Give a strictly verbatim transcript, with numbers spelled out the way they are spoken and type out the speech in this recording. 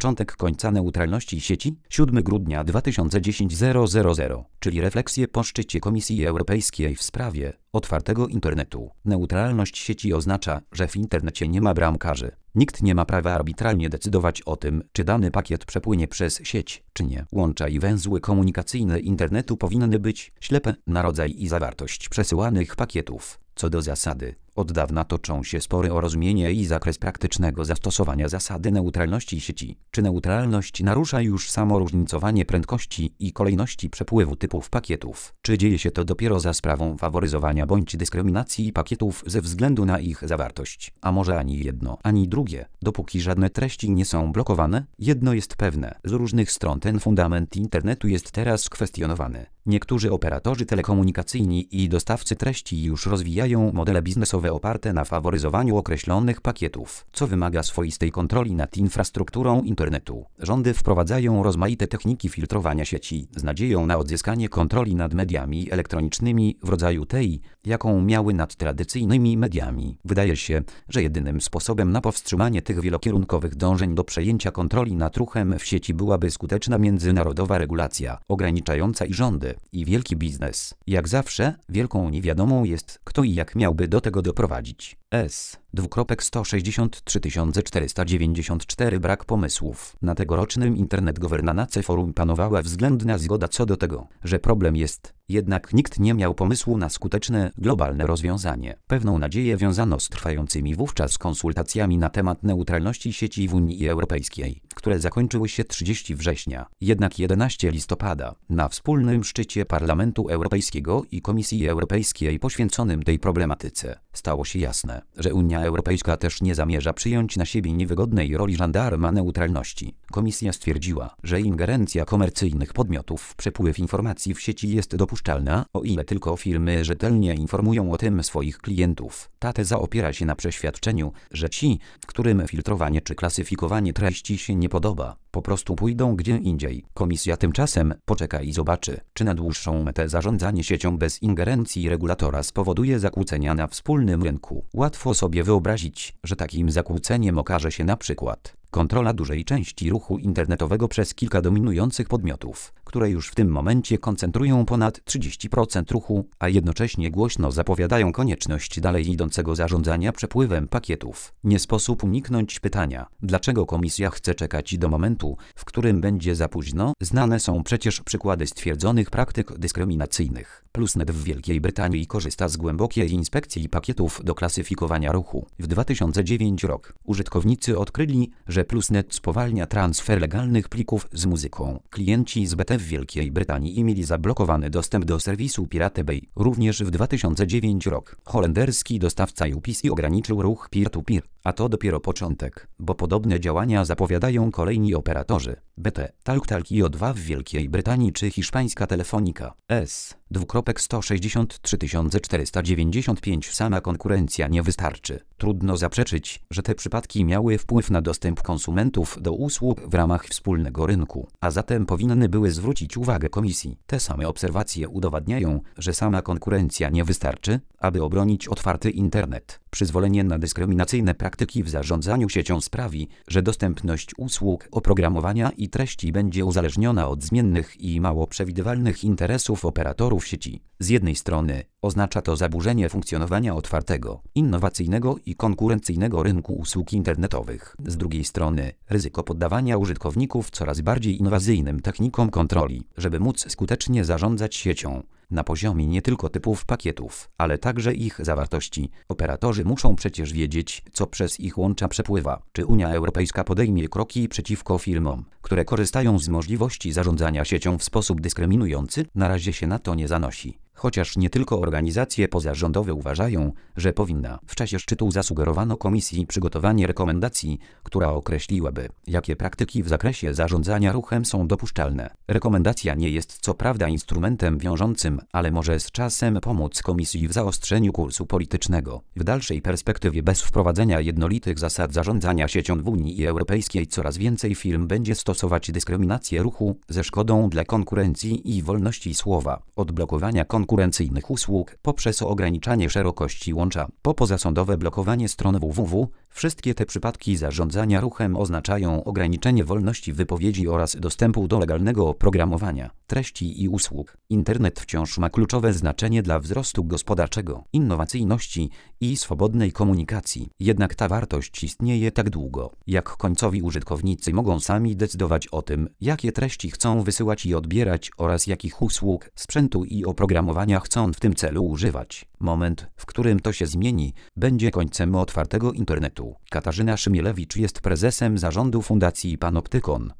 początek końca neutralności sieci? siódmego grudnia dwa tysiące dziesiątego, czyli refleksje po szczycie Komisji Europejskiej w sprawie otwartego internetu. Neutralność sieci oznacza, że w internecie nie ma bramkarzy. Nikt nie ma prawa arbitralnie decydować o tym, czy dany pakiet przepłynie przez sieć, czy nie. Łącza i węzły komunikacyjne internetu powinny być ślepe na rodzaj i zawartość przesyłanych pakietów. Co do zasady, od dawna toczą się spory o rozumienie i zakres praktycznego zastosowania zasady neutralności sieci. Czy neutralność narusza już samo różnicowanie prędkości i kolejności przepływu typów pakietów? Czy dzieje się to dopiero za sprawą faworyzowania bądź dyskryminacji pakietów ze względu na ich zawartość? A może ani jedno, ani drugie? Dopóki żadne treści nie są blokowane, jedno jest pewne. Z różnych stron ten fundament internetu jest teraz kwestionowany. Niektórzy operatorzy telekomunikacyjni i dostawcy treści już rozwijają modele biznesowe oparte na faworyzowaniu określonych pakietów, co wymaga swoistej kontroli nad infrastrukturą internetu. Rządy wprowadzają rozmaite techniki filtrowania sieci z nadzieją na odzyskanie kontroli nad mediami elektronicznymi w rodzaju tej, jaką miały nad tradycyjnymi mediami. Wydaje się, że jedynym sposobem na powstrzymanie tych wielokierunkowych dążeń do przejęcia kontroli nad ruchem w sieci byłaby skuteczna międzynarodowa regulacja, ograniczająca i rządy, i wielki biznes. Jak zawsze, wielką niewiadomą jest, kto i jak miałby do tego doprowadzić. S. sto sześćdziesiąt trzy tysiące czterysta dziewięćdziesiąt cztery Brak pomysłów. Na tegorocznym Internet Governance Forum panowała względna zgoda co do tego, że problem jest, jednak nikt nie miał pomysłu na skuteczne, globalne rozwiązanie. Pewną nadzieję wiązano z trwającymi wówczas konsultacjami na temat neutralności sieci w Unii Europejskiej, które zakończyły się trzeciego września. Jednak jedenastego listopada, na wspólnym szczycie Parlamentu Europejskiego i Komisji Europejskiej poświęconym tej problematyce, stało się jasne, że Unia Europejska też nie zamierza przyjąć na siebie niewygodnej roli żandarma neutralności. Komisja stwierdziła, że ingerencja komercyjnych podmiotów w przepływ informacji w sieci jest dopuszczalna, o ile tylko firmy rzetelnie informują o tym swoich klientów. Ta teza opiera się na przeświadczeniu, że ci, którym filtrowanie czy klasyfikowanie treści się nie podoba, po prostu pójdą gdzie indziej. Komisja tymczasem poczeka i zobaczy, czy na dłuższą metę zarządzanie siecią bez ingerencji regulatora spowoduje zakłócenia na wspólnym rynku. Łatwo sobie wyobrazić, że takim zakłóceniem okaże się na przykład kontrola dużej części ruchu internetowego przez kilka dominujących podmiotów, które już w tym momencie koncentrują ponad trzydzieści procent ruchu, a jednocześnie głośno zapowiadają konieczność dalej idącego zarządzania przepływem pakietów. Nie sposób uniknąć pytania, dlaczego Komisja chce czekać do momentu, w którym będzie za późno? Znane są przecież przykłady stwierdzonych praktyk dyskryminacyjnych. Plusnet w Wielkiej Brytanii korzysta z głębokiej inspekcji pakietów do klasyfikowania ruchu. W dwa tysiące dziewiątym roku użytkownicy odkryli, że Plusnet spowalnia transfer legalnych plików z muzyką. Klienci z B T w Wielkiej Brytanii mieli zablokowany dostęp do serwisu Pirate Bay. Również w dwa tysiące dziewiątym roku holenderski dostawca U P C ograniczył ruch peer-to-peer. A to dopiero początek, bo podobne działania zapowiadają kolejni operatorzy. B T, Talk i O dwa w Wielkiej Brytanii czy hiszpańska Telefonica. S. sto sześćdziesiąt trzy tysiące czterysta dziewięćdziesiąt pięć Sama konkurencja nie wystarczy. Trudno zaprzeczyć, że te przypadki miały wpływ na dostęp konsumentów do usług w ramach wspólnego rynku, a zatem powinny były zwrócić uwagę Komisji. Te same obserwacje udowadniają, że sama konkurencja nie wystarczy, aby obronić otwarty internet. Przyzwolenie na dyskryminacyjne praktyki w zarządzaniu siecią sprawi, że dostępność usług, oprogramowania i treści będzie uzależniona od zmiennych i mało przewidywalnych interesów operatorów sieci. Z jednej strony oznacza to zaburzenie funkcjonowania otwartego, innowacyjnego i konkurencyjnego rynku usług internetowych. Z drugiej strony ryzyko poddawania użytkowników coraz bardziej inwazyjnym technikom kontroli, żeby móc skutecznie zarządzać siecią. Na poziomie nie tylko typów pakietów, ale także ich zawartości. Operatorzy muszą przecież wiedzieć, co przez ich łącza przepływa. Czy Unia Europejska podejmie kroki przeciwko firmom, które korzystają z możliwości zarządzania siecią w sposób dyskryminujący? Na razie się na to nie zanosi. Chociaż nie tylko organizacje pozarządowe uważają, że powinna. W czasie szczytu zasugerowano Komisji przygotowanie rekomendacji, która określiłaby, jakie praktyki w zakresie zarządzania ruchem są dopuszczalne. Rekomendacja nie jest co prawda instrumentem wiążącym, ale może z czasem pomóc Komisji w zaostrzeniu kursu politycznego. W dalszej perspektywie bez wprowadzenia jednolitych zasad zarządzania siecią w Unii Europejskiej coraz więcej firm będzie stosować dyskryminację ruchu ze szkodą dla konkurencji i wolności słowa. Od blokowania konkurencyjnych usług poprzez ograniczanie szerokości łącza, po pozasądowe blokowanie stron www, Wszystkie te przypadki zarządzania ruchem oznaczają ograniczenie wolności wypowiedzi oraz dostępu do legalnego oprogramowania, treści i usług. Internet wciąż ma kluczowe znaczenie dla wzrostu gospodarczego, innowacyjności i swobodnej komunikacji. Jednak ta wartość istnieje tak długo, jak końcowi użytkownicy mogą sami decydować o tym, jakie treści chcą wysyłać i odbierać oraz jakich usług, sprzętu i oprogramowania chcą w tym celu używać. Moment, w którym to się zmieni, będzie końcem otwartego internetu. Katarzyna Szymielewicz jest prezesem zarządu Fundacji Panoptykon.